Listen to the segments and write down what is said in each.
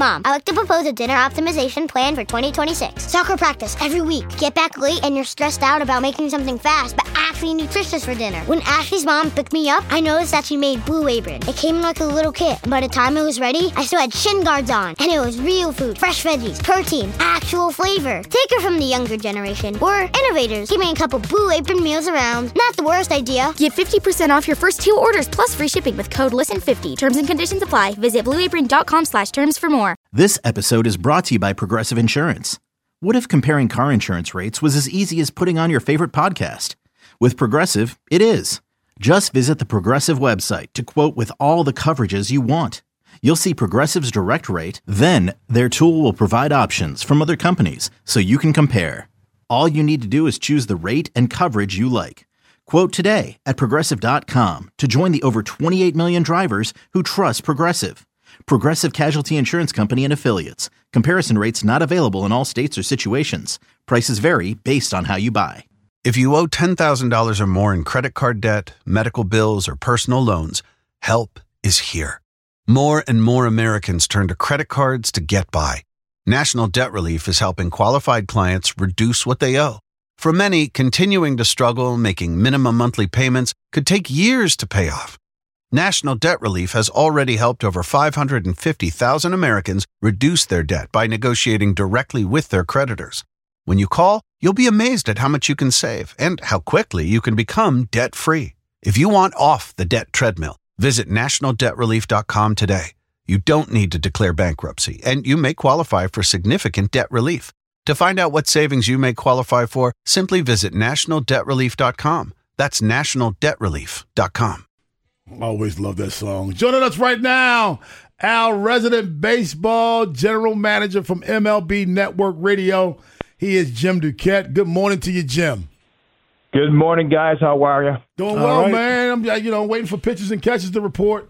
Mom, I'd like to propose a dinner optimization plan for 2026. Soccer practice every week. Get back late and you're stressed out about making something fast, but actually nutritious for dinner. When Ashley's mom picked me up, I noticed that she made Blue Apron. It came like a little kit. By the time it was ready, I still had shin guards on. And it was real food, fresh veggies, protein, actual flavor. Take her from the younger generation. We're innovators, keeping a couple Blue Apron meals around. Not the worst idea. Get 50% off your first 2 orders plus free shipping with code LISTEN50. Terms and conditions apply. Visit blueapron.com/terms for more. This episode is brought to you by Progressive Insurance. What if comparing car insurance rates was as easy as putting on your favorite podcast? With Progressive, it is. Just visit the Progressive website to quote with all the coverages you want. You'll see Progressive's direct rate, then their tool will provide options from other companies so you can compare. All you need to do is choose the rate and coverage you like. Quote today at Progressive.com to join the over 28 million drivers who trust Progressive. Progressive Casualty Insurance Company and Affiliates. Comparison rates not available in all states or situations. Prices vary based on how you buy. If you owe $10,000 or more in credit card debt, medical bills, or personal loans, help is here. More and more Americans turn to credit cards to get by. National Debt Relief is helping qualified clients reduce what they owe. For many, continuing to struggle making minimum monthly payments could take years to pay off. National Debt Relief has already helped over 550,000 Americans reduce their debt by negotiating directly with their creditors. When you call, you'll be amazed at how much you can save and how quickly you can become debt-free. If you want off the debt treadmill, visit nationaldebtrelief.com today. You don't need to declare bankruptcy, and you may qualify for significant debt relief. To find out what savings you may qualify for, simply visit nationaldebtrelief.com. That's nationaldebtrelief.com. I always love that song. Joining us right now, our resident baseball general manager from MLB Network Radio. He is Jim Duquette. Good morning to you, Jim. Good morning, guys. How are you? Doing well, man. I'm waiting for pitches and catches to report.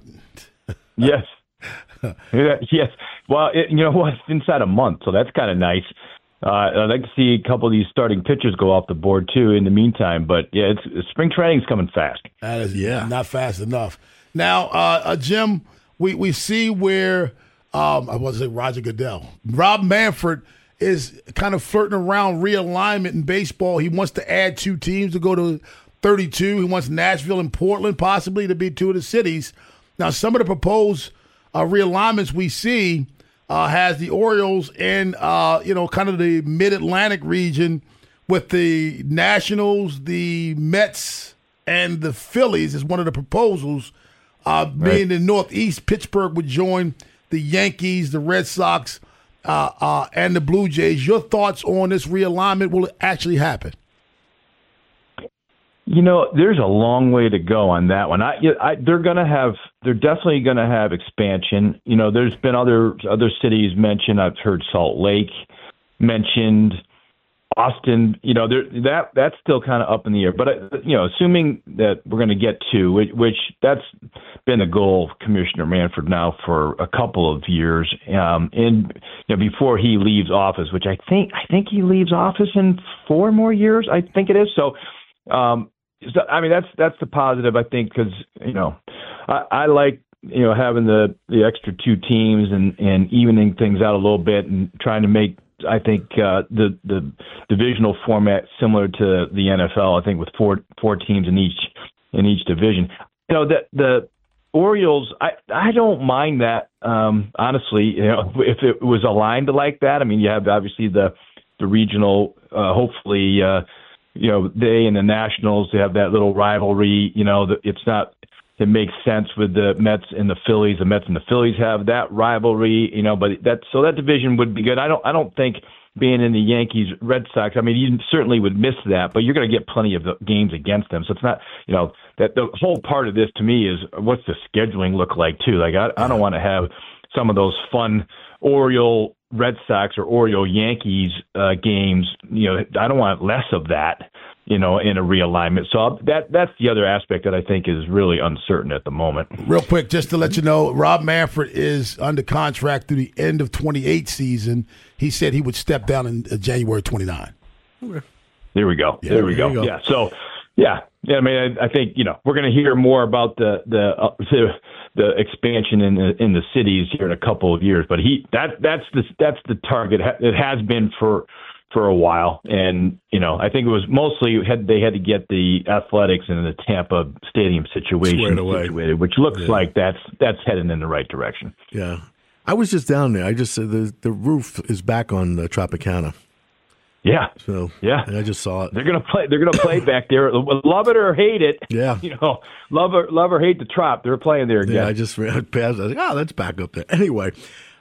Yes. Yes. Well, you know what? It's inside a month, so that's kind of nice. I'd like to see a couple of these starting pitchers go off the board, too, in the meantime. But, yeah, spring training's coming fast. That is not fast enough. Now, Jim, we see where I want to say Roger Goodell. Rob Manfred is kind of flirting around realignment in baseball. He wants to add 2 teams to go to 32. He wants Nashville and Portland possibly to be 2 of the cities. Now, some of the proposed realignments we see has the Orioles in, kind of the mid-Atlantic region with the Nationals, the Mets, and the Phillies is one of the proposals. Being the Northeast, Pittsburgh would join the Yankees, the Red Sox, and the Blue Jays. Your thoughts on this realignment? Will it actually happen? You know, there's a long way to go on that one. They're definitely going to have expansion. You know, there's been other cities mentioned. I've heard Salt Lake mentioned, Austin. You know, that's still kind of up in the air. But assuming that we're going to get 2, which that's been the goal of Commissioner Manfred now for a couple of years, and before he leaves office, which I think he leaves office in 4 more years. I think it is. So. That's the positive, I think, because, I like, having the extra 2 teams and evening things out a little bit and trying to make, I think, the divisional format similar to the NFL, I think, with four teams in each division. The Orioles, I don't mind that, honestly, if it was aligned like that. I mean, you have obviously the regional, hopefully, they and the Nationals, they have that little rivalry. It makes sense with the Mets and the Phillies. The Mets and the Phillies have that rivalry, but that division would be good. I don't think being in the Yankees, Red Sox, I mean, you certainly would miss that, but you're going to get plenty of games against them. So it's not, that the whole part of this to me is what's the scheduling look like too? Like I don't want to have some of those fun Oriole Red Sox or Oriole Yankees games. I don't want less of that, in a realignment. So that's the other aspect that I think is really uncertain at the moment. Real quick, just to let you know, Rob Manfred is under contract through the end of 28 season. He said he would step down in January 29. Okay. There we go. Yeah, there we go. Yeah. So, I mean, I think, we're going to hear more about the the expansion in the cities here in a couple of years. But that's the target. It has been for a while, and I think it was mostly they had to get the athletics in the Tampa Stadium situation situated, which looks like that's heading in the right direction. Yeah, I was just down there. I just said the roof is back on Tropicana. Yeah. So and I just saw it. They're gonna play back there. Love it or hate it. Yeah. Love or hate the Trop. They're playing there again. Yeah. I just ran past. I was like, that's back up there. Anyway,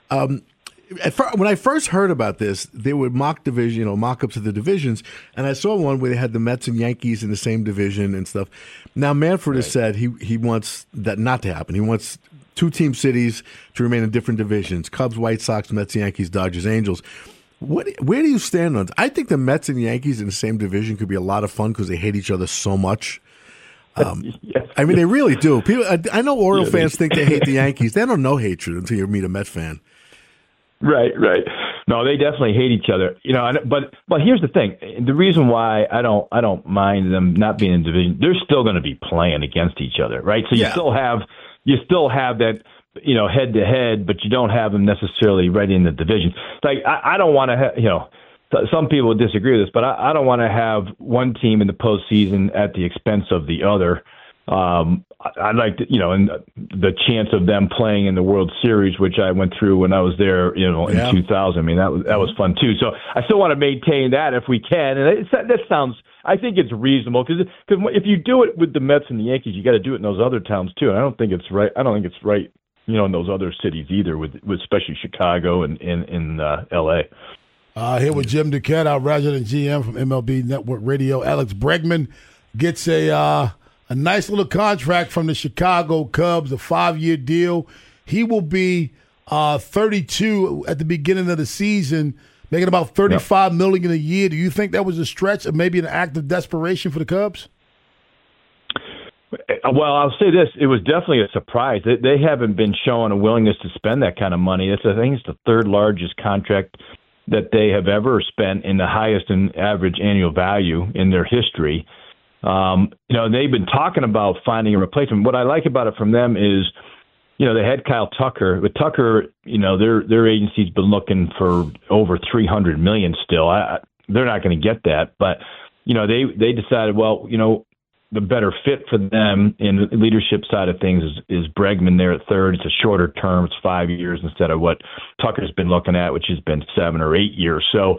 when I first heard about this, they would mock ups of the divisions, and I saw one where they had the Mets and Yankees in the same division and stuff. Now Manfred has said he wants that not to happen. He wants 2-team cities to remain in different divisions: Cubs, White Sox, Mets, Yankees, Dodgers, Angels. Where do you stand on this? I think the Mets and Yankees in the same division could be a lot of fun because they hate each other so much. Yes. I mean, they really do. People, I know Oriole fans think they hate the Yankees. They don't know hatred until you meet a Met fan. Right. No, they definitely hate each other. But here's the thing: the reason why I don't mind them not being in division, they're still going to be playing against each other, right? So you still have that. Head to head, but you don't have them necessarily right in the division. Like I don't want to have, some people disagree with this, but I don't want to have one team in the postseason at the expense of the other. I'd like to, and the chance of them playing in the World Series, which I went through when I was there, in 2000. I mean, that was fun too. So I still want to maintain that if we can. And that sounds, I think it's reasonable because if you do it with the Mets and the Yankees, you got to do it in those other towns too. And I don't think it's right. In those other cities either, with especially Chicago and in L.A. Here with Jim Duquette, our resident GM from MLB Network Radio. Alex Bregman gets a nice little contract from the Chicago Cubs, a 5-year deal. He will be 32 at the beginning of the season, making about $35 million a year. Do you think that was a stretch or maybe an act of desperation for the Cubs? Well, I'll say this. It was definitely a surprise. They haven't been showing a willingness to spend that kind of money. I think it's the third largest contract that they have ever spent and the highest in average annual value in their history. They've been talking about finding a replacement. What I like about it from them is, they had Kyle Tucker. But Tucker, their agency's been looking for over $300 million still. They're not going to get that. But, they decided, the better fit for them in the leadership side of things is Bregman there at third. It's a shorter term. It's 5 years instead of what Tucker's been looking at, which has been 7 or 8 years. So,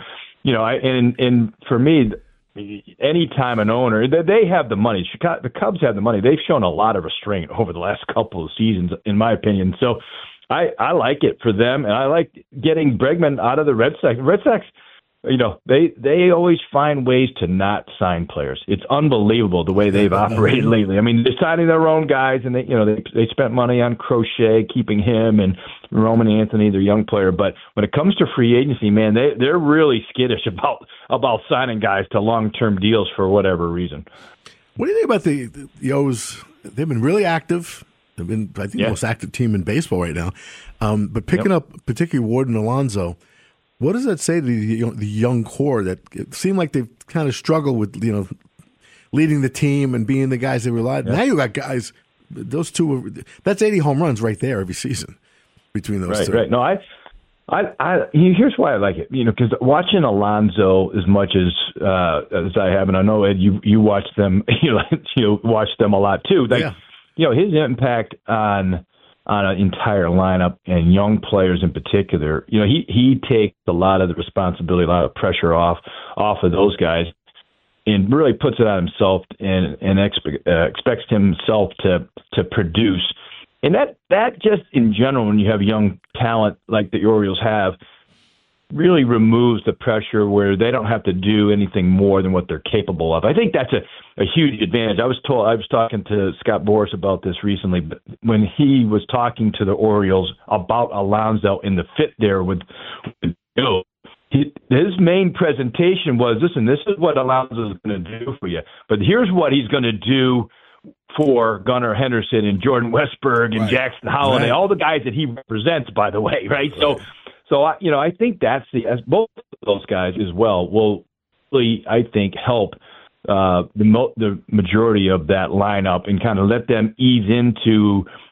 and for me, anytime an owner, they have the money. The Cubs have the money. They've shown a lot of restraint over the last couple of seasons, in my opinion. So I like it for them, and I like getting Bregman out of the Red Sox. Red Sox, they always find ways to not sign players. It's unbelievable the way they've operated lately. I mean, they're signing their own guys, and they spent money on Crochet, keeping him, and Roman Anthony, their young player. But when it comes to free agency, man, they're really skittish about signing guys to long-term deals for whatever reason. What do you think about the O's? They've been really active. They've been, I think, the most active team in baseball right now. But picking up particularly Ward and Alonso. What does that say to the young core that it seemed like they've kind of struggled with, leading the team and being the guys they relied on? Now you got guys, those two, that's 80 home runs right there every season between those two. Right. No, here's why I like it, because watching Alonso as much as I have, and I know, Ed, you watch them, you watch them a lot too. His impact on an entire lineup and young players in particular, he takes a lot of the responsibility, a lot of pressure off of those guys, and really puts it on himself and expects himself to produce. And that just in general, when you have young talent like the Orioles have, really removes the pressure where they don't have to do anything more than what they're capable of. I think that's a huge advantage. I was talking to Scott Boras about this recently, but when he was talking to the Orioles about Alonso and the fit there with Bill, his main presentation was, listen, this is what Alonso is going to do for you, but here's what he's going to do for Gunnar Henderson and Jordan Westburg and Jackson Holliday, all the guys that he represents, by the way, right? So I think that's both of those guys as well will really, I think, help the majority of that lineup and kind of let them ease into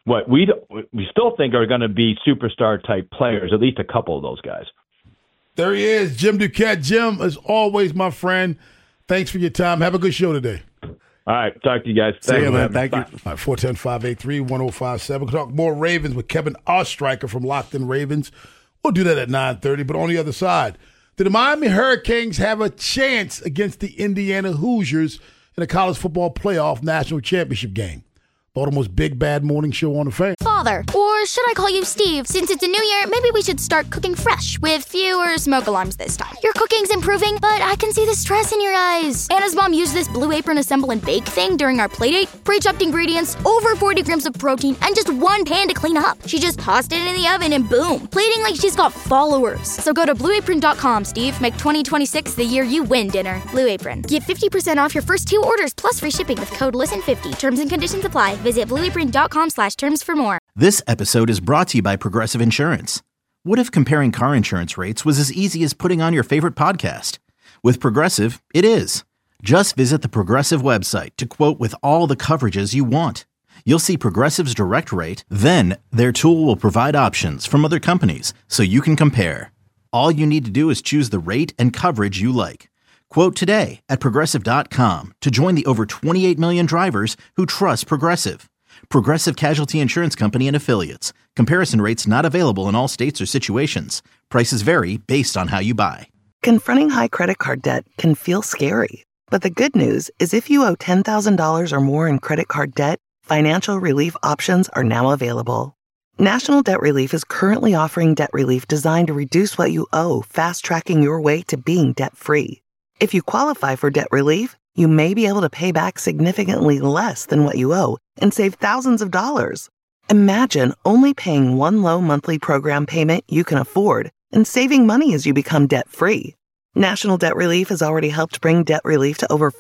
we still think are going to be superstar type players, at least a couple of those guys. There he is, Jim Duquette. Jim, as always, my friend, thanks for your time. Have a good show today. All right, talk to you guys. See you, man. Thank you. All right, 410-583-1057. We'll talk more Ravens with Kevin Ostreicher from Locked In Ravens. We'll do that at 9:30, but on the other side, do the Miami Hurricanes have a chance against the Indiana Hoosiers in the college football playoff national championship game? Baltimore's big bad morning show on the Fan. Father, or should I call you Steve? Since it's a new year, maybe we should start cooking fresh with fewer smoke alarms this time. Your cooking's improving, but I can see the stress in your eyes. Anna's mom used this Blue Apron assemble and bake thing during our playdate. Pre-chopped ingredients, over 40 grams of protein, and just one pan to clean up. She just tossed it in the oven and boom, plating like she's got followers. So go to blueapron.com, Steve. Make 2026 the year you win dinner. Blue Apron. Get 50% off your first 2 orders plus free shipping with code LISTEN50. Terms and conditions apply. Visit blueapron.com/terms for more. This episode is brought to you by Progressive Insurance. What if comparing car insurance rates was as easy as putting on your favorite podcast? With Progressive, it is. Just visit the Progressive website to quote with all the coverages you want. You'll see Progressive's direct rate, then their tool will provide options from other companies so you can compare. All you need to do is choose the rate and coverage you like. Quote today at Progressive.com to join the over 28 million drivers who trust Progressive. Progressive Casualty Insurance Company and Affiliates. Comparison rates not available in all states or situations. Prices vary based on how you buy. Confronting high credit card debt can feel scary. But the good news is if you owe $10,000 or more in credit card debt, financial relief options are now available. National Debt Relief is currently offering debt relief designed to reduce what you owe, fast-tracking your way to being debt-free. If you qualify for debt relief, you may be able to pay back significantly less than what you owe and save thousands of dollars. Imagine only paying one low monthly program payment you can afford and saving money as you become debt-free. National Debt Relief has already helped bring debt relief to over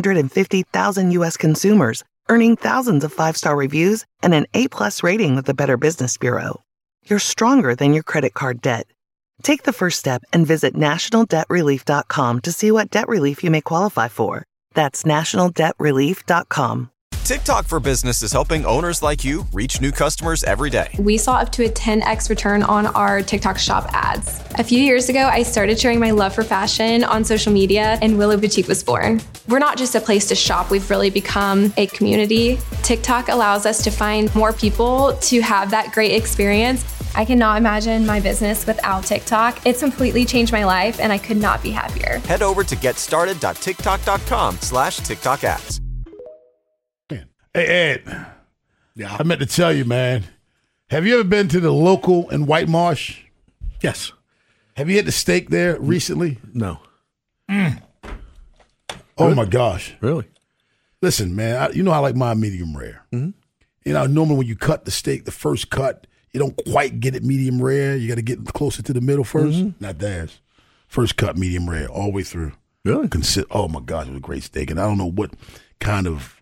550,000 U.S. consumers, earning thousands of 5-star reviews and an A+ rating with the Better Business Bureau. You're stronger than your credit card debt. Take the first step and visit nationaldebtrelief.com to see what debt relief you may qualify for. That's nationaldebtrelief.com. TikTok for Business is helping owners like you reach new customers every day. We saw up to a 10x return on our TikTok shop ads. A few years ago, I started sharing my love for fashion on social media, and Willow Boutique was born. We're not just a place to shop, we've really become a community. TikTok allows us to find more people to have that great experience. I cannot imagine my business without TikTok. It's completely changed my life, and I could not be happier. Head over to getstarted.tiktok.com/TikTok ads. Hey, Ed. Yeah. I meant to tell you, man. Have you ever been to the local in White Marsh? Yes. Have you had the steak there recently? No. Oh, my gosh. Really? Listen, man, you know I like my medium rare. Mm-hmm. You know, normally when you cut the steak, the first cut, you don't quite get it medium rare. You got to get closer to the middle first. Mm-hmm. Not theirs. First cut, medium rare, all the way through. Really? Oh, my gosh, it was a great steak. And I don't know what kind of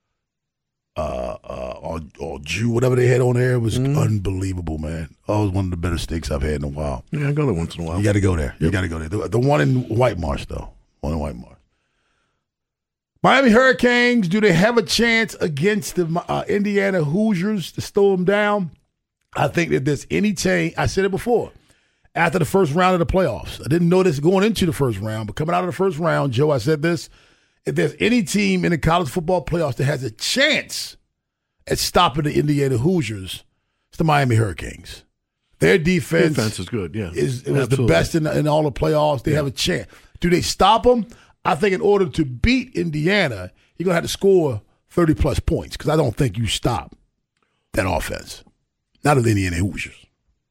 or Jew, whatever they had on there, was unbelievable, man. Oh, it was one of the better steaks I've had in a while. Yeah, I go there once in a while. You got to go there. Yep. You got to go there. The one in White Marsh, though. One in White Marsh. Miami Hurricanes, do they have a chance against the Indiana Hoosiers to slow them down? I think that there's any team, I said it before, after the first round of the playoffs. I didn't know this going into the first round, but coming out of the first round, Joe, I said this, if there's any team in the college football playoffs that has a chance at stopping the Indiana Hoosiers, it's the Miami Hurricanes. Their defense is good, yeah. It was the best in all the playoffs. They have a chance. Do they stop them? I think in order to beat Indiana, you're going to have to score 30-plus points because I don't think you stop that offense. Not of the Indiana Hoosiers.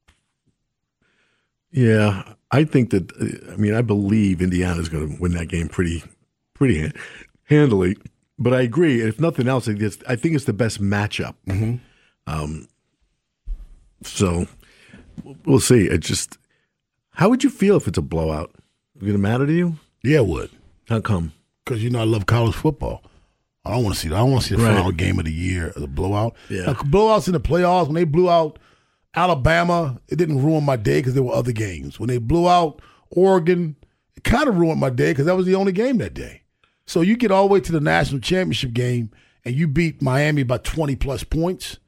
Yeah, I think that, I believe Indiana's going to win that game pretty handily. But I agree. If nothing else, I think it's the best matchup. Mm-hmm. So we'll see. How would you feel if it's a blowout? Is it going to matter to you? Yeah, it would. How come? Because I love college football. I don't want to see that. I want to see the final game of the year, the blowout. Yeah. Now, blowouts in the playoffs, when they blew out Alabama, it didn't ruin my day because there were other games. When they blew out Oregon, it kind of ruined my day because that was the only game that day. So you get all the way to the national championship game and you beat Miami by 20-plus points,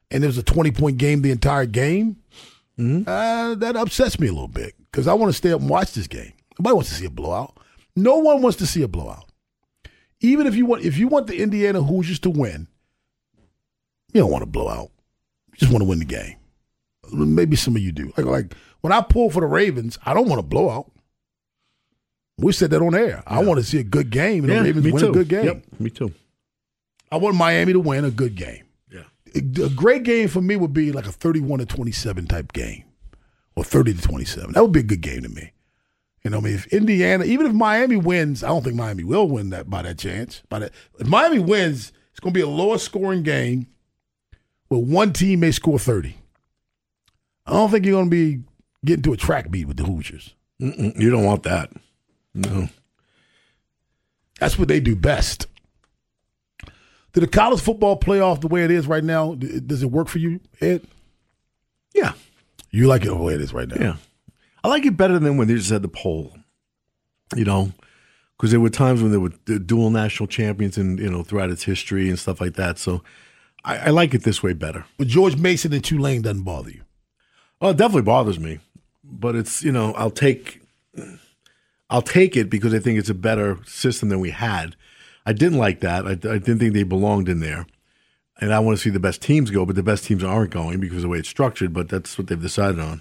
and it was a 20-point game the entire game, that upsets me a little bit because I want to stay up and watch this game. Nobody wants to see a blowout. No one wants to see a blowout. Even if you want the Indiana Hoosiers to win, you don't want a blowout. You just want to win the game. Maybe some of you do. Like when I pull for the Ravens, I don't want a blowout. We said that on air. I want to see a good game, and the Ravens win a good game. Yep, me too. I want Miami to win a good game. Yeah. A great game for me would be like a 31-27 type game or 30-27. That would be a good game to me. You know, I mean, if Indiana, even if Miami wins, I don't think Miami will win that by that chance. If Miami wins, it's going to be a lower scoring game where one team may score 30. I don't think you're going to be getting to a track meet with the Hoosiers. You don't want that. No. That's what they do best. Do the college football playoff the way it is right now, does it work for you, Ed? Yeah. You like it the way it is right now? Yeah. I like it better than when they just had the poll, you know, because there were times when there were dual national champions and, you know, throughout its history and stuff like that. So I like it this way better. But George Mason and Tulane doesn't bother you? Oh, it definitely bothers me. But it's, you know, I'll take it because I think it's a better system than we had. I didn't like that. I didn't think they belonged in there. And I want to see the best teams go, but the best teams aren't going because of the way it's structured, but that's what they've decided on.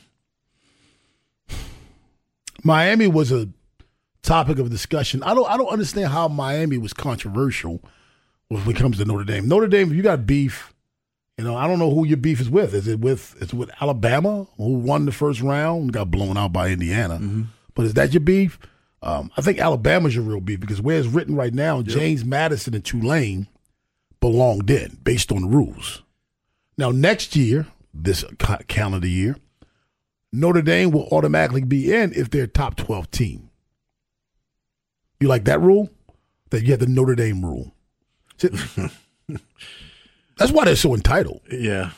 Miami was a topic of discussion. I don't understand how Miami was controversial when it comes to Notre Dame. Notre Dame, if you got beef, you know, I don't know who your beef is with. Is it with Alabama, who won the first round and got blown out by Indiana? Mm-hmm. But is that your beef? I think Alabama's your real beef because where it's written right now, James Madison and Tulane belonged in based on the rules. Now, next year, this calendar year, Notre Dame will automatically be in if they're a top 12 team. You like that rule? That you have the Notre Dame rule. That's why they're so entitled. Yeah.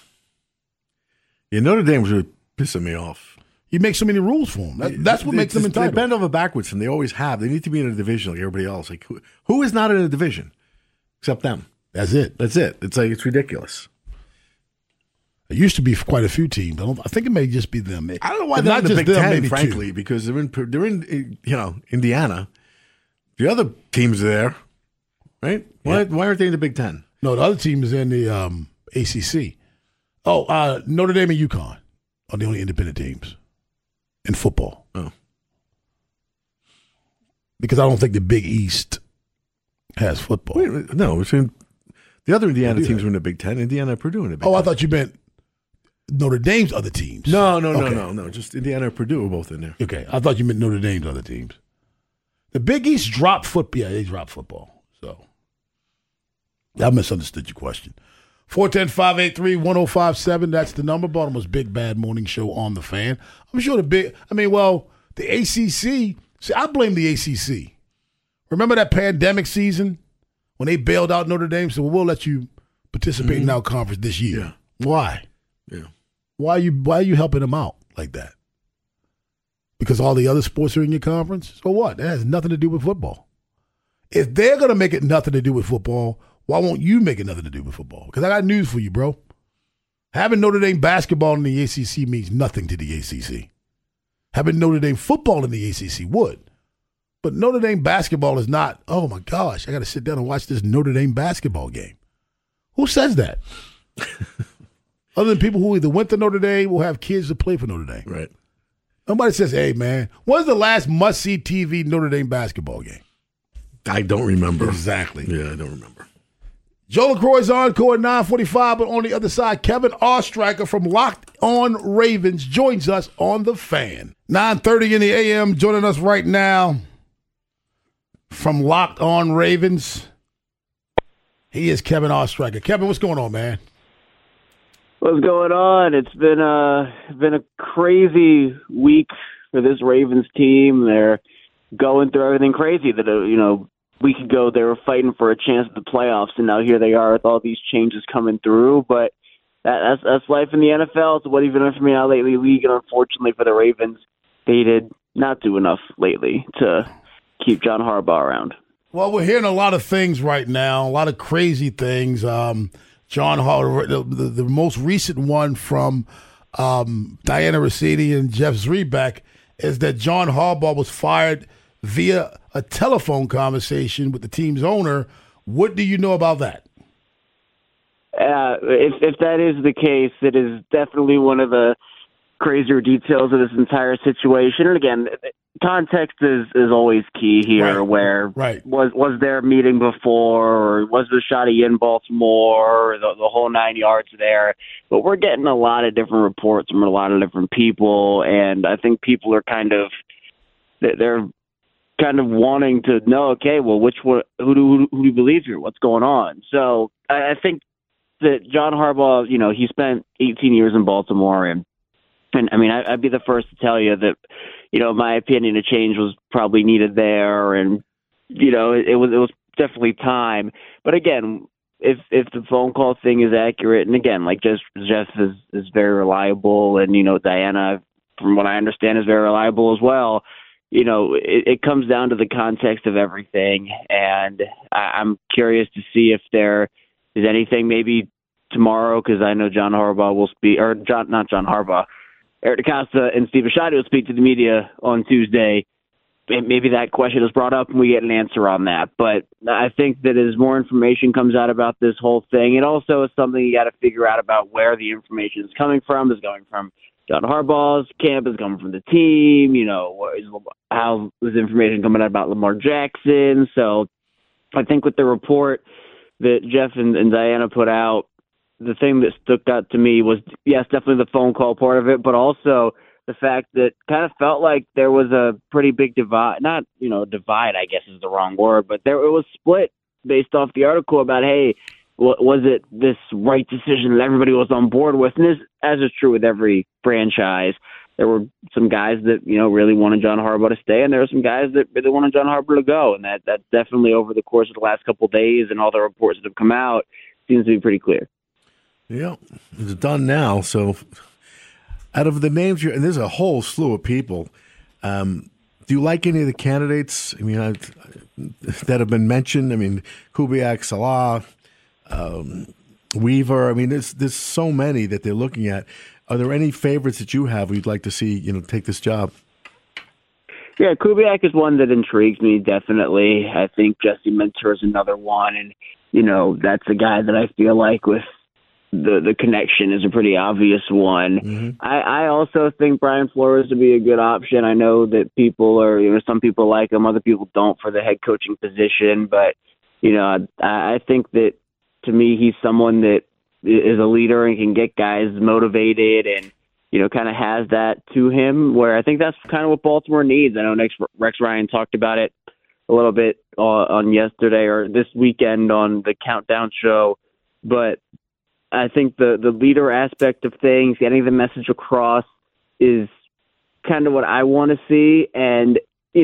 Yeah, Notre Dame was really pissing me off. You make so many rules for them. That's what makes them entitled. They bend over backwards, and they always have. They need to be in a division like everybody else. Like who is not in a division except them? That's it. It's like it's ridiculous. It used to be quite a few teams. I think it may just be them. I don't know why they're not in the Big Ten, frankly, because they're in you know, Indiana. The other teams are there, right? Why aren't they in the Big Ten? No, the other team is in the ACC. Oh, Notre Dame and UConn are the only independent teams in football. Oh. Because I don't think the Big East has football. Wait, no, it's in the other Indiana teams are in the Big Ten. Indiana and Purdue in the Big Ten. I thought you meant Notre Dame's other teams. No. Just Indiana and Purdue are both in there. Okay. I thought you meant Notre Dame's other teams. The Big East dropped football. Yeah, they dropped football. So I misunderstood your question. 410-583-1057. That's the number. Baltimore's Big Bad Morning Show on the Fan. I'm sure the ACC. See, I blame the ACC. Remember that pandemic season when they bailed out Notre Dame? So we'll let you participate in our conference this year. Yeah. Why? Yeah. Why are you helping them out like that? Because all the other sports are in your conference? So what? That has nothing to do with football. If they're going to make it nothing to do with football, why won't you make it nothing to do with football? Because I got news for you, bro. Having Notre Dame basketball in the ACC means nothing to the ACC. Having Notre Dame football in the ACC would. But Notre Dame basketball is not, oh my gosh, I got to sit down and watch this Notre Dame basketball game. Who says that? Other than people who either went to Notre Dame or have kids that play for Notre Dame. Right. Nobody says, hey, man, when's the last must-see TV Notre Dame basketball game? I don't remember. Exactly. Yeah, I don't remember. Joe LaCroix's encore at 9:45, but on the other side, Kevin Oestreicher from Locked On Ravens joins us on The Fan. 9:30 in the a.m., joining us right now from Locked On Ravens. He is Kevin Oestreicher. Kevin, what's going on, man? What's going on? It's been a crazy week for this Ravens team. They're going through everything crazy that a week ago they were fighting for a chance at the playoffs, and now here they are with all these changes coming through. But that's life in the NFL. It's what even for me now lately league, and unfortunately for the Ravens, they did not do enough lately to keep John Harbaugh around. Well, we're hearing a lot of things right now, a lot of crazy things. John Harbaugh, the most recent one from Diana Rossini and Jeff Zrebiec, is that John Harbaugh was fired via a telephone conversation with the team's owner. What do you know about that? If that is the case, it is definitely one of the crazier details of this entire situation. And again, context is always key here. Right. Was there a meeting before, or was the Shotty in Baltimore, or the whole 9 yards there? But we're getting a lot of different reports from a lot of different people, and I think people are they're kind of wanting to know, okay, well, who do you believe here? What's going on? So I think that John Harbaugh, he spent 18 years in Baltimore, and I mean, I'd be the first to tell you that, my opinion, a change was probably needed there, and it was definitely time. But again, if the phone call thing is accurate, and again, like Jeff is very reliable, and Diana, from what I understand, is very reliable as well. It comes down to the context of everything, and I'm curious to see if there is anything maybe tomorrow, because I know John Harbaugh will speak, or not John Harbaugh. Eric DeCosta and Steve Bisciotti will speak to the media on Tuesday. Maybe that question is brought up and we get an answer on that. But I think that as more information comes out about this whole thing, it also is something you got to figure out about where the information is coming from. Is going from John Harbaugh's camp? Is coming from the team? How is information coming out about Lamar Jackson? So I think with the report that Jeff and Diana put out, the thing that stuck out to me was, yes, definitely the phone call part of it, but also the fact that kind of felt like there was a pretty big divide. Not, divide, I guess is the wrong word, but it was split based off the article about, hey, was it this right decision that everybody was on board with? And as is true with every franchise, there were some guys that, really wanted John Harbaugh to stay, and there were some guys that really wanted John Harbaugh to go. And that definitely over the course of the last couple of days and all the reports that have come out seems to be pretty clear. Yeah, it's done now. So out of the names, and there's a whole slew of people, do you like any of the candidates? I mean, that have been mentioned? I mean, Kubiak, Salah, Weaver. I mean, there's so many that they're looking at. Are there any favorites that you have you'd like to see, take this job? Yeah, Kubiak is one that intrigues me, definitely. I think Jesse Minter is another one, and, that's a guy that I feel like with the connection is a pretty obvious one. Mm-hmm. I also think Brian Flores would be a good option. I know that people are, some people like him, other people don't for the head coaching position. But, I think that to me, he's someone that is a leader and can get guys motivated and, kind of has that to him, where I think that's kind of what Baltimore needs. I know Rex Ryan talked about it a little bit on yesterday or this weekend on the Countdown show, but I think the leader aspect of things, getting the message across, is kind of what I want to see. And,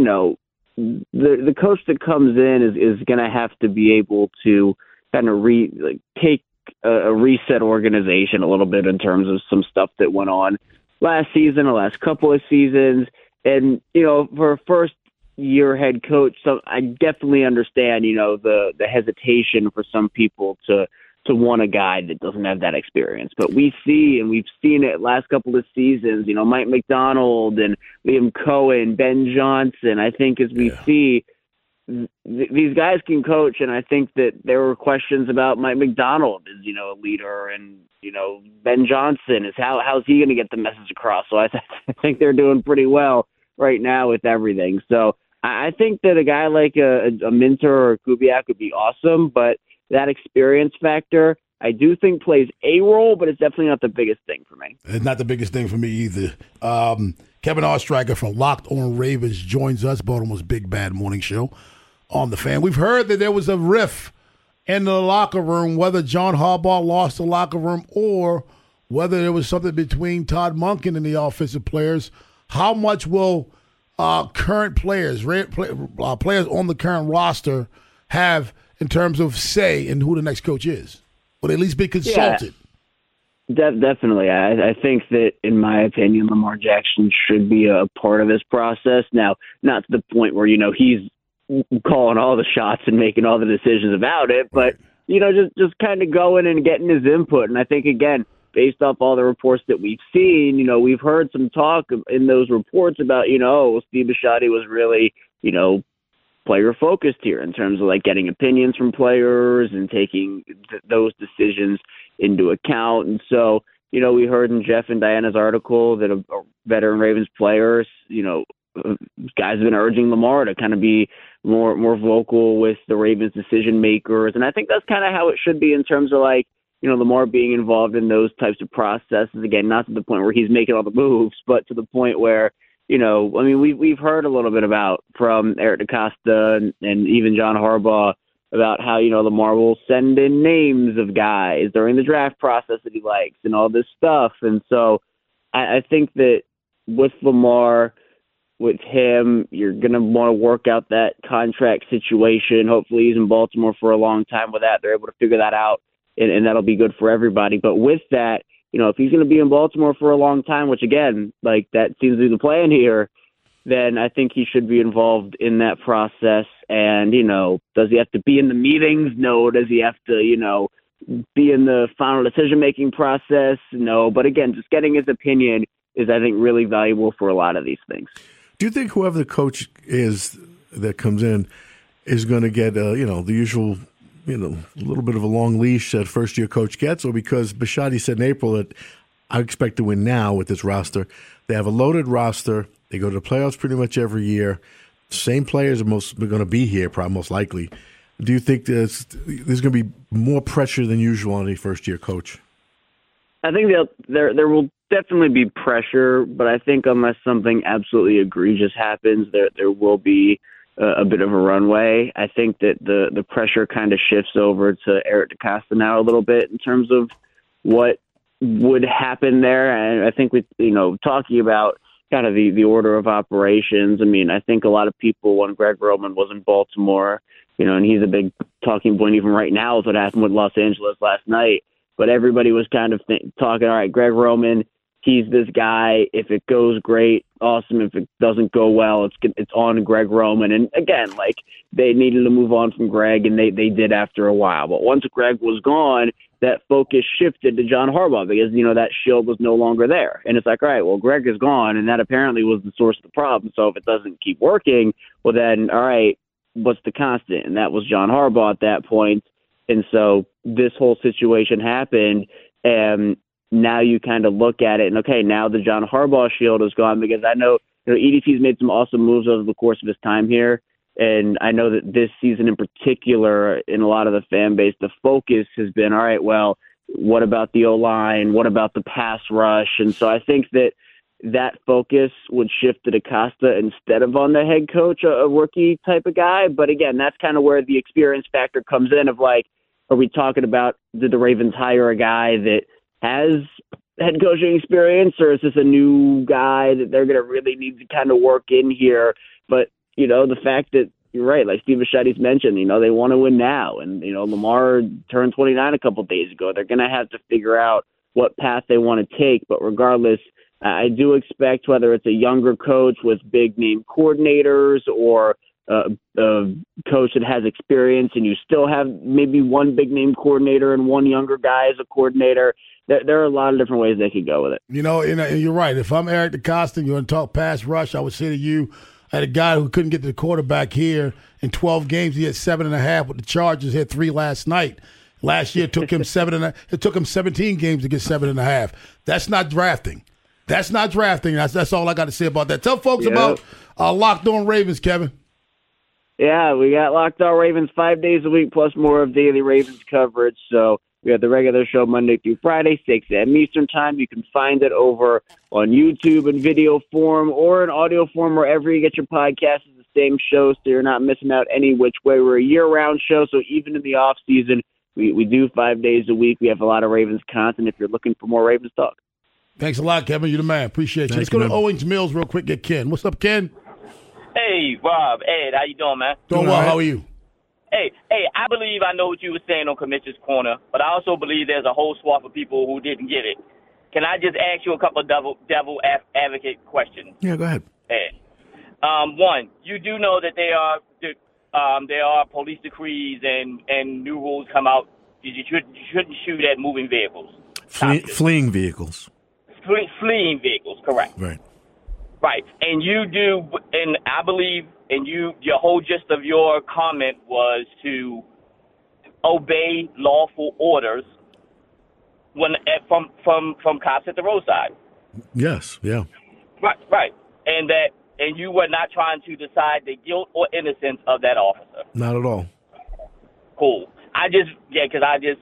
the coach that comes in is going to have to be able to kind of take a reset organization a little bit in terms of some stuff that went on last season, the last couple of seasons. And, for a first-year head coach, so I definitely understand, the hesitation for some people to want a guy that doesn't have that experience. But we've seen it last couple of seasons, Mike McDonald and Liam Cohen, Ben Johnson. I think as we see, these guys can coach, and I think that there were questions about Mike McDonald as, a leader, and, Ben Johnson is how's he going to get the message across? So I think they're doing pretty well right now with everything. So I think that a guy like a Minter or a Kubiak would be awesome, but that experience factor, I do think plays a role, but it's definitely not the biggest thing for me. It's not the biggest thing for me either. Kevin Oestreicher from Locked On Ravens joins us, Baltimore's Big Bad Morning Show on The Fan. We've heard that there was a rift in the locker room, whether John Harbaugh lost the locker room or whether there was something between Todd Monken and the offensive players. How much will current players on the current roster have in terms of say in who the next coach is? Would at least be consulted? Yeah, definitely. I think that, in my opinion, Lamar Jackson should be a part of this process. Now, not to the point where, he's calling all the shots and making all the decisions about it, but just kind of going and getting his input. And I think, again, based off all the reports that we've seen, we've heard some talk in those reports about, Steve Bisciotti was really, player focused here in terms of like getting opinions from players and taking those decisions into account. And so, we heard in Jeff and Diana's article that a veteran Ravens players, guys have been urging Lamar to kind of be more vocal with the Ravens decision makers. And I think that's kind of how it should be in terms of like, Lamar being involved in those types of processes. Again, not to the point where he's making all the moves, but to the point where, we've heard a little bit about from Eric DeCosta and even John Harbaugh about how, Lamar will send in names of guys during the draft process that he likes and all this stuff. And so I think that with Lamar, with him, you're going to want to work out that contract situation. Hopefully he's in Baltimore for a long time with that. They're able to figure that out, and that'll be good for everybody. But with that, if he's going to be in Baltimore for a long time, which, again, like that seems to be the plan here, then I think he should be involved in that process. And, does he have to be in the meetings? No. Does he have to, be in the final decision-making process? No. But, again, just getting his opinion is, I think, really valuable for a lot of these things. Do you think whoever the coach is that comes in is going to get, the usual – a little bit of a long leash that first-year coach gets, or because Bisciotti said in April that I expect to win now with this roster. They have a loaded roster. They go to the playoffs pretty much every year. Same players are going to be here, probably most likely. Do you think there's going to be more pressure than usual on a first-year coach? I think there will definitely be pressure, but I think unless something absolutely egregious happens, there will be a bit of a runway. I think that the pressure kind of shifts over to Eric DeCosta now a little bit in terms of what would happen there. And I think with, talking about kind of the order of operations, I think a lot of people, when Greg Roman was in Baltimore, and he's a big talking point even right now is what happened with Los Angeles last night. But everybody was kind of talking, all right, Greg Roman, he's this guy. If it goes great, awesome. If it doesn't go well, it's on Greg Roman. And again, like they needed to move on from Greg, and they did after a while. But once Greg was gone, that focus shifted to John Harbaugh because, that shield was no longer there. And it's like, all right, well, Greg is gone, and that apparently was the source of the problem. So if it doesn't keep working, well then, all right, what's the constant? And that was John Harbaugh at that point. And so this whole situation happened, and now you kind of look at it and, okay, now the John Harbaugh shield is gone because I know, EDT's made some awesome moves over the course of his time here. And I know that this season in particular, in a lot of the fan base, the focus has been, all right, well, what about the O-line? What about the pass rush? And so I think that focus would shift to DeCosta instead of on the head coach, a rookie type of guy. But again, that's kind of where the experience factor comes in of like, are we talking about, did the Ravens hire a guy that has head coaching experience, or is this a new guy that they're going to really need to kind of work in here? But, the fact that you're right, like Steve Bisciotti's mentioned, they want to win now. And, Lamar turned 29 a couple of days ago. They're going to have to figure out what path they want to take. But regardless, I do expect whether it's a younger coach with big name coordinators or a coach that has experience and you still have maybe one big name coordinator and one younger guy as a coordinator, there are a lot of different ways they could go with it. And you're right. If I'm Eric DeCosta and you want to talk pass rush, I would say to you, I had a guy who couldn't get to the quarterback here. In 12 games, he had 7.5 with the Chargers. He had 3 last night. Last year, it took him 17 games to get 7.5. That's not drafting. That's all I got to say about that. Tell folks about Locked On Ravens, Kevin. Yeah, we got Locked On Ravens 5 days a week plus more of daily Ravens coverage. So we have the regular show Monday through Friday, 6 a.m. Eastern Time. You can find it over on YouTube in video form or in audio form wherever you get your podcasts. It's the same show, so you're not missing out any which way. We're a year-round show, so even in the off-season, we do 5 days a week. We have a lot of Ravens content if you're looking for more Ravens talk. Thanks a lot, Kevin. You're the man. Appreciate you. Let's go to Owings Mills real quick, get Ken. What's up, Ken? Hey, Rob, Ed, how you doing, man? Doing well. How are you? Hey, I believe I know what you were saying on Commissioner's Corner, but I also believe there's a whole swath of people who didn't get it. Can I just ask you a couple of devil advocate questions? Yeah, go ahead. Ed. One, you do know that there are police decrees and new rules come out You shouldn't shoot at moving vehicles. Fleeing vehicles. Fleeing vehicles, correct. Right. Right. And you do, and I believe, and your whole gist of your comment was to obey lawful orders from cops at the roadside. Yes, yeah. Right. And you were not trying to decide the guilt or innocence of that officer. Not at all. Cool. Because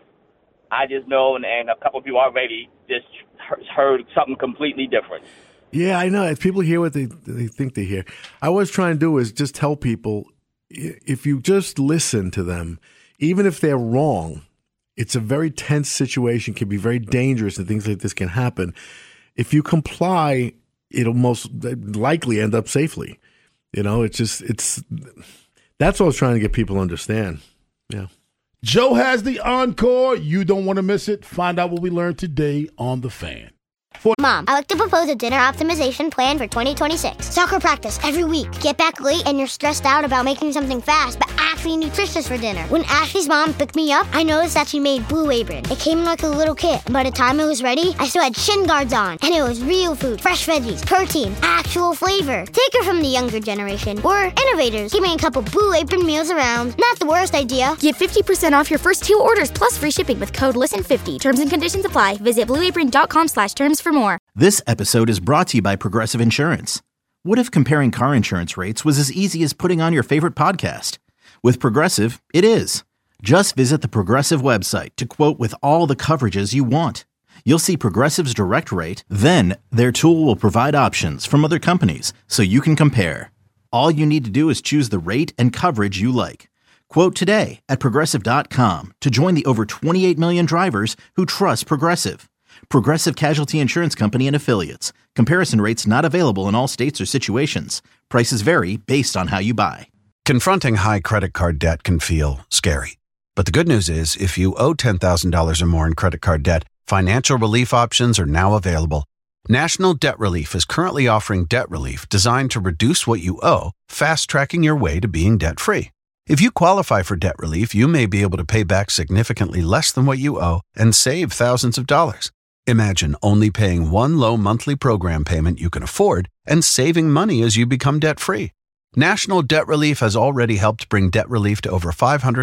I just know, and a couple of people already just heard something completely different. Yeah, I know. If people hear what they think they hear. I was trying to do is just tell people, if you just listen to them, even if they're wrong, it's a very tense situation, can be very dangerous, and things like this can happen. If you comply, it'll most likely end up safely. That's what I was trying to get people to understand. Yeah. Joe has the encore. You don't want to miss it. Find out what we learned today on The Fan. Mom, I like to propose a dinner optimization plan for 2026. Soccer practice every week. Get back late and you're stressed out about making something fast, but actually nutritious for dinner. When Ashley's mom picked me up, I noticed that she made Blue Apron. It came in like a little kit, and by the time it was ready, I still had shin guards on. And it was real food, fresh veggies, protein, actual flavor. Take her from the younger generation. We're innovators, keeping a couple Blue Apron meals around. Not the worst idea. Get 50% off your first 2 orders plus free shipping with code LISTEN50. Terms and conditions apply. Visit blueapron.com/terms for more. This episode is brought to you by Progressive Insurance. What if comparing car insurance rates was as easy as putting on your favorite podcast? With Progressive, it is. Just visit the Progressive website to quote with all the coverages you want. You'll see Progressive's direct rate, then their tool will provide options from other companies so you can compare. All you need to do is choose the rate and coverage you like. Quote today at Progressive.com to join the over 28 million drivers who trust Progressive. Progressive Casualty Insurance Company and Affiliates. Comparison rates not available in all states or situations. Prices vary based on how you buy. Confronting high credit card debt can feel scary. But the good news is, if you owe $10,000 or more in credit card debt, financial relief options are now available. National Debt Relief is currently offering debt relief designed to reduce what you owe, fast-tracking your way to being debt-free. If you qualify for debt relief, you may be able to pay back significantly less than what you owe and save thousands of dollars. Imagine only paying one low monthly program payment you can afford and saving money as you become debt-free. National Debt Relief has already helped bring debt relief to over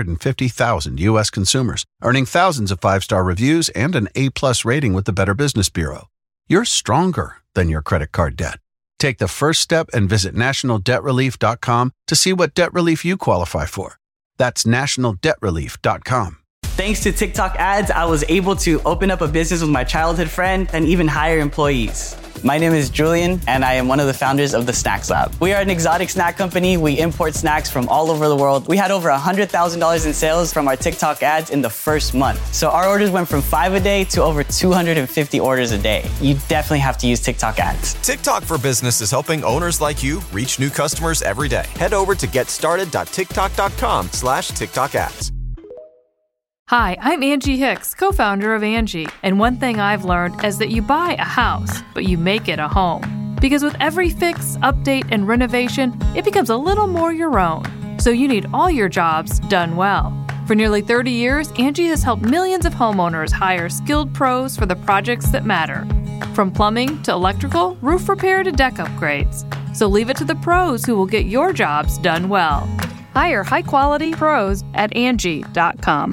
550,000 U.S. consumers, earning thousands of 5-star reviews and an A+ rating with the Better Business Bureau. You're stronger than your credit card debt. Take the first step and visit nationaldebtrelief.com to see what debt relief you qualify for. That's nationaldebtrelief.com. Thanks to TikTok ads, I was able to open up a business with my childhood friend and even hire employees. My name is Julian, and I am one of the founders of the Snacks Lab. We are an exotic snack company. We import snacks from all over the world. We had over $100,000 in sales from our TikTok ads in the first month. So our orders went from 5 a day to over 250 orders a day. You definitely have to use TikTok ads. TikTok for Business is helping owners like you reach new customers every day. Head over to getstarted.tiktok.com/TikTok ads. Hi, I'm Angie Hicks, co-founder of Angie, and one thing I've learned is that you buy a house, but you make it a home. Because with every fix, update, and renovation, it becomes a little more your own. So you need all your jobs done well. For nearly 30 years, Angie has helped millions of homeowners hire skilled pros for the projects that matter. From plumbing to electrical, roof repair to deck upgrades. So leave it to the pros who will get your jobs done well. Hire high-quality pros at Angie.com.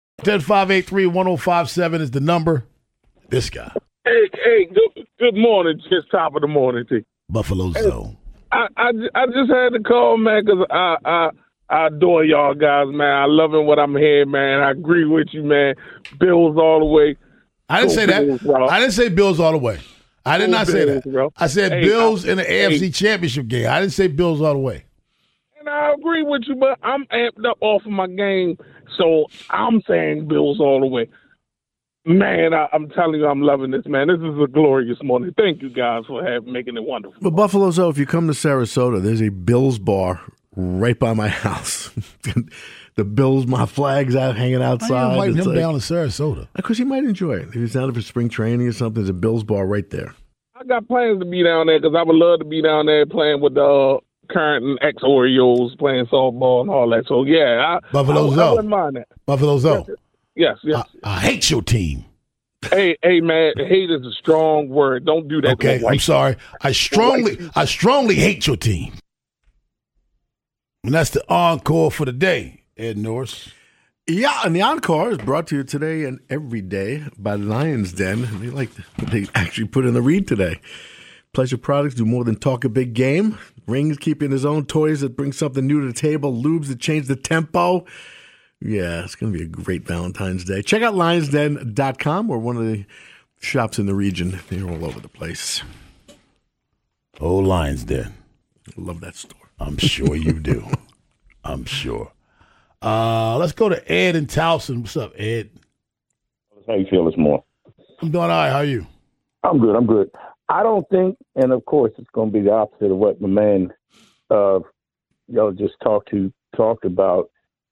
10-583-1057 is the number. This guy. Hey, good morning. Just top of the morning to you. Buffalo Zone. I just had to call, man, because I adore y'all guys, man. I loving what I'm hearing, man. I agree with you, man. Bills all the way. I didn't say that. I didn't say Bills all the way. I did not say that. Bro. I said Bills in the AFC Championship game. I didn't say Bills all the way. And I agree with you, but I'm amped up off of my game. So I'm saying Bills all the way. Man, I'm telling you, I'm loving this, man. This is a glorious morning. Thank you guys for making it wonderful. But Buffalo Zoe, if you come to Sarasota, there's a Bills bar right by my house. The Bills, my flag's out hanging outside. Why are you inviting him down to Sarasota? Because he might enjoy it. If he's down for spring training or something, there's a Bills bar right there. I got plans to be down there because I would love to be down there playing with the current and ex-Orioles, playing softball and all that. So, yeah, Buffalo Zoe. I wouldn't mind that. Buffalo Zoe. Yes. I hate your team. Hey, man, hate is a strong word. Don't do that. Okay, I'm sorry. I strongly hate your team. And that's the encore for the day, Ed Norris. Yeah, and the encore is brought to you today and every day by Lion's Den. They actually put in the read today. Pleasure products do more than talk a big game. Rings keeping his own toys that bring something new to the table. Lubes that change the tempo. Yeah, it's going to be a great Valentine's Day. Check out lionsden.com or one of the shops in the region. They're all over the place. Oh, Lions Den. I love that store. I'm sure you do. I'm sure. Let's go to Ed in Towson. What's up, Ed? How you feel this morning? I'm doing all right. How are you? I'm good. I don't think, and of course it's going to be the opposite of what the man y'all just talked about.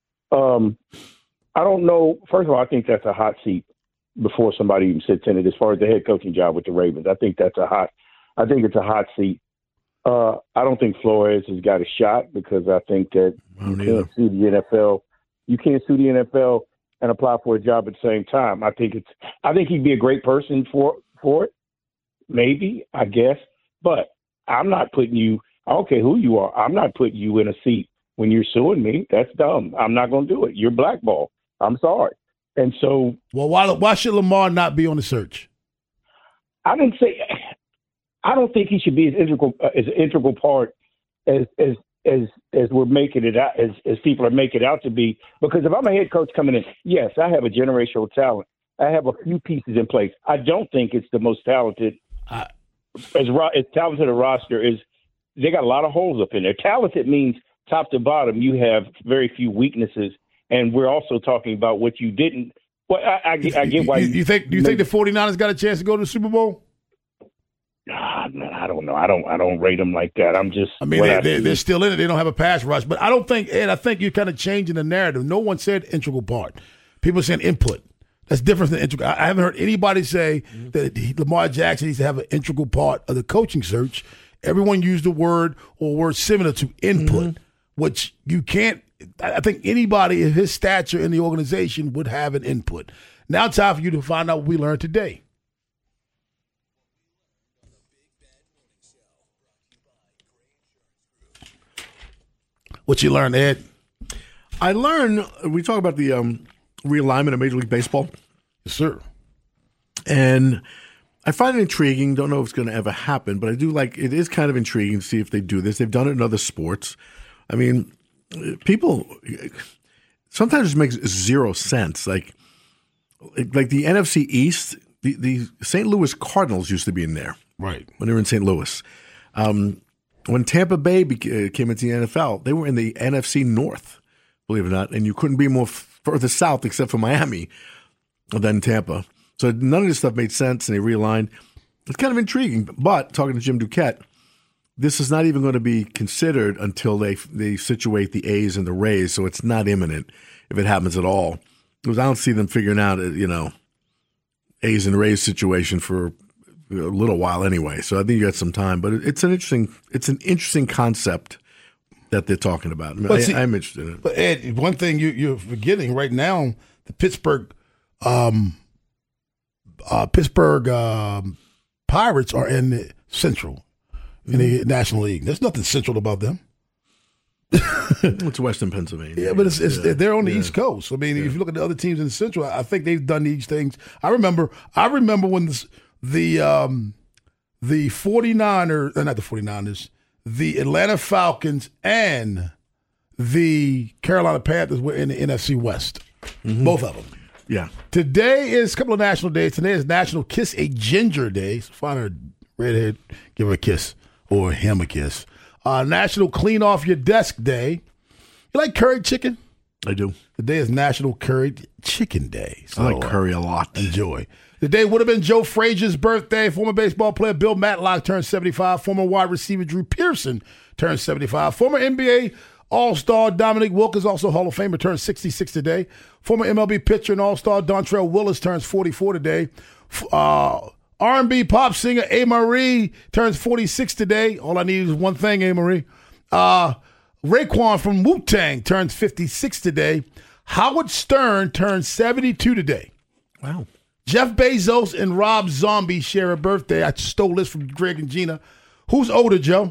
I don't know. First of all, I think that's a hot seat before somebody even sits in it. As far as the head coaching job with the Ravens, I think it's a hot seat. I don't think Flores has got a shot because I think that you can't sue the NFL. You can't sue the NFL and apply for a job at the same time. I think he'd be a great person for it. Maybe, I guess, but I'm not putting you. I don't care who you are. I'm not putting you in a seat when you're suing me. That's dumb. I'm not going to do it. You're blackballed. I'm sorry. And so, well, why should Lamar not be on the search? I didn't say. I don't think he should be as integral part as we're making it out, as people are making it out to be. Because if I'm a head coach coming in, yes, I have a generational talent. I have a few pieces in place. I don't think it's the most talented. As talented a roster is, they got a lot of holes up in there. Talented means top to bottom, you have very few weaknesses, and we're also talking about what you didn't. Well, I get why. Do you think the 49ers got a chance to go to the Super Bowl? I don't know. I don't rate them like that. They're still in it. They don't have a pass rush, but I don't think, Ed. I think you're kind of changing the narrative. No one said integral part. People are saying input. That's different than integral. I haven't heard anybody say that Lamar Jackson needs to have an integral part of the coaching search. Everyone used a word similar to input, which you can't. I think anybody of his stature in the organization would have an input. Now, time for you to find out what we learned today. What you learned, Ed? I learned, we talk about the realignment of Major League Baseball. Yes, sir. And I find it intriguing. Don't know if it's going to ever happen, but I do like, it is kind of intriguing to see if they do this. They've done it in other sports. I mean, people, sometimes it makes zero sense. Like the NFC East, the St. Louis Cardinals used to be in there. Right. When they were in St. Louis. When Tampa Bay came into the NFL, they were in the NFC North, believe it or not, and you couldn't be more further south except for Miami than Tampa. So none of this stuff made sense, and they realigned. It's kind of intriguing. But talking to Jim Duquette, this is not even going to be considered until they situate the A's and the Rays, so it's not imminent if it happens at all. Because I don't see them figuring out, A's and Rays situation for a little while anyway. So I think you got some time. But it's an interesting concept that they're talking about. I'm interested in it. But Ed, one thing you're forgetting right now, the Pittsburgh Pirates are in the Central, in the National League. There's nothing central about them. It's Western Pennsylvania. Yeah, but they're on the East Coast. I mean, if you look at the other teams in the Central, I think they've done these things. I remember when the 49ers, not the 49ers, the Atlanta Falcons and the Carolina Panthers were in the NFC West. Both of them. Yeah. Today is a couple of national days. Today is National Kiss a Ginger Day. So find a redhead, give her a kiss, or him a kiss. National Clean Off Your Desk Day. You like curry chicken? I do. Today is National Curried Chicken Day. So I like curry a lot. Enjoy. Today would have been Joe Frazier's birthday. Former baseball player Bill Matlock turned 75. Former wide receiver Drew Pearson turned 75. Former NBA All-Star Dominique Wilkins, also Hall of Famer, turns 66 today. Former MLB pitcher and All-Star Dontrell Willis turns 44 today. R&B pop singer A. Marie turns 46 today. All I need is one thing, A. Marie. Raekwon from Wu-Tang turns 56 today. Howard Stern turned 72 today. Wow. Jeff Bezos and Rob Zombie share a birthday. I stole this from Greg and Gina. Who's older, Joe?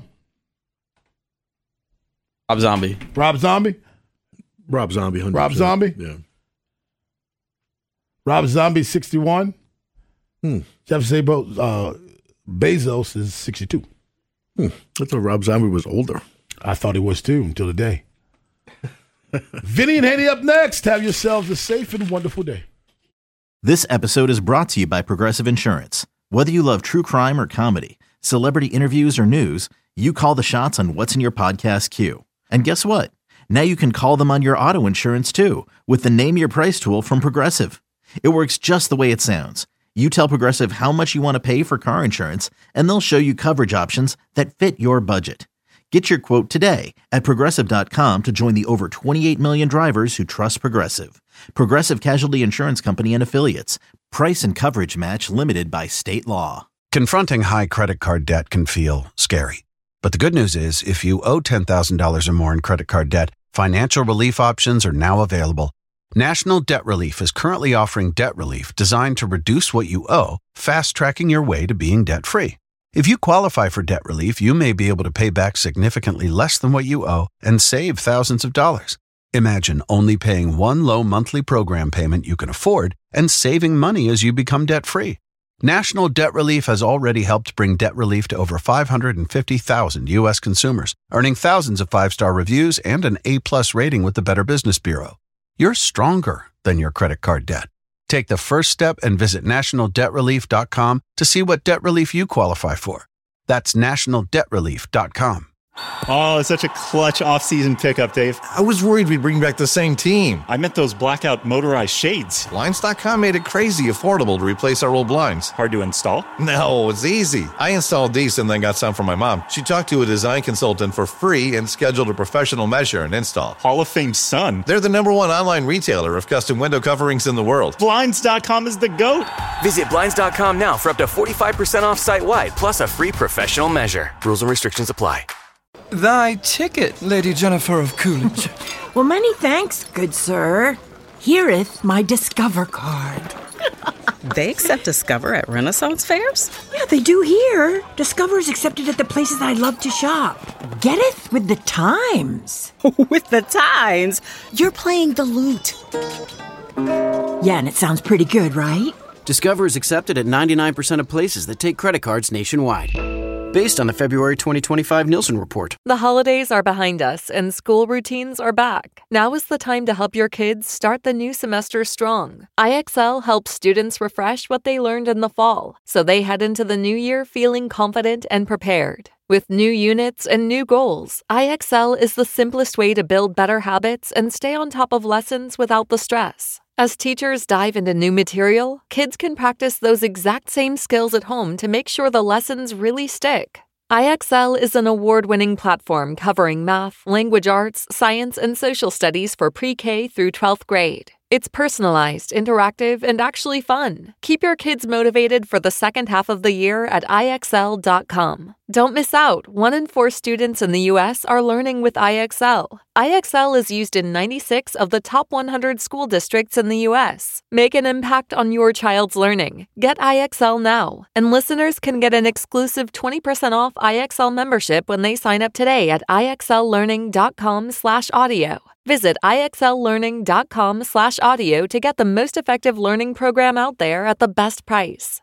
Rob Zombie. Rob Zombie? Rob Zombie, 100%. Rob Zombie? Yeah. Rob Zombie, 61. Jeff Bezos is 62. I thought Rob Zombie was older. I thought he was too until today. Vinny and Haney up next. Have yourselves a safe and wonderful day. This episode is brought to you by Progressive Insurance. Whether you love true crime or comedy, celebrity interviews or news, you call the shots on what's in your podcast queue. And guess what? Now you can call them on your auto insurance too with the Name Your Price tool from Progressive. It works just the way it sounds. You tell Progressive how much you want to pay for car insurance, and they'll show you coverage options that fit your budget. Get your quote today at Progressive.com to join the over 28 million drivers who trust Progressive. Progressive Casualty Insurance Company and Affiliates. Price and coverage match limited by state law. Confronting high credit card debt can feel scary. But the good news is, if you owe $10,000 or more in credit card debt, financial relief options are now available. National Debt Relief is currently offering debt relief designed to reduce what you owe, fast-tracking your way to being debt-free. If you qualify for debt relief, you may be able to pay back significantly less than what you owe and save thousands of dollars. Imagine only paying one low monthly program payment you can afford and saving money as you become debt-free. National Debt Relief has already helped bring debt relief to over 550,000 U.S. consumers, earning thousands of five-star reviews and an A-plus rating with the Better Business Bureau. You're stronger than your credit card debt. Take the first step and visit nationaldebtrelief.com to see what debt relief you qualify for. That's nationaldebtrelief.com. Oh, it's such a clutch off-season pickup, Dave. I was worried we'd bring back the same team. I meant those blackout motorized shades. Blinds.com made it crazy affordable to replace our old blinds. Hard to install? No, it's easy. I installed these and then got some for my mom. She talked to a design consultant for free and scheduled a professional measure and install. Hall of Fame son. They're the #1 online retailer of custom window coverings in the world. Blinds.com is the GOAT. Visit Blinds.com now for up to 45% off site-wide, plus a free professional measure. Rules and restrictions apply. Thy ticket, Lady Jennifer of Coolidge. Well, many thanks, good sir. Here'th my Discover card. They accept Discover at Renaissance fairs? Yeah, they do here. Discover's accepted at the places I love to shop. Getteth with the times. With the times? You're playing the lute. Yeah, and it sounds pretty good, right? Discover is accepted at 99% of places that take credit cards nationwide. Based on the February 2025 Nielsen report. The holidays are behind us and school routines are back. Now is the time to help your kids start the new semester strong. IXL helps students refresh what they learned in the fall, so they head into the new year feeling confident and prepared. With new units and new goals, IXL is the simplest way to build better habits and stay on top of lessons without the stress. As teachers dive into new material, kids can practice those exact same skills at home to make sure the lessons really stick. IXL is an award-winning platform covering math, language arts, science, and social studies for pre-K through 12th grade. It's personalized, interactive, and actually fun. Keep your kids motivated for the second half of the year at IXL.com. Don't miss out. 1 in 4 students in the U.S. are learning with IXL. IXL is used in 96 of the top 100 school districts in the U.S. Make an impact on your child's learning. Get IXL now. And listeners can get an exclusive 20% off IXL membership when they sign up today at IXLlearning.com/audio. Visit IXLlearning.com/audio to get the most effective learning program out there at the best price.